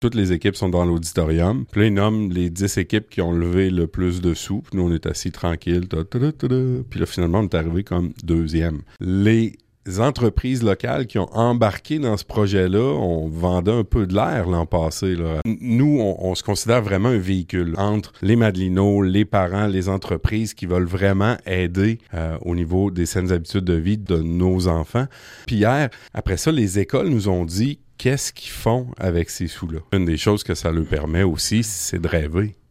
Toutes les équipes sont dans l'auditorium. Puis là, ils nomment les 10 équipes qui ont levé le plus de sous. Puis nous, on est assis tranquilles. Puis là, finalement, on est arrivé comme deuxième. Les entreprises locales qui ont embarqué dans ce projet-là, on vendait un peu de l'air l'an passé. Là. Nous, on se considère vraiment un véhicule entre les Madelinos, les parents, les entreprises qui veulent vraiment aider au niveau des saines habitudes de vie de nos enfants. Puis hier, après ça, les écoles nous ont dit qu'est-ce qu'ils font avec ces sous-là. Une des choses que ça leur permet aussi, c'est de rêver.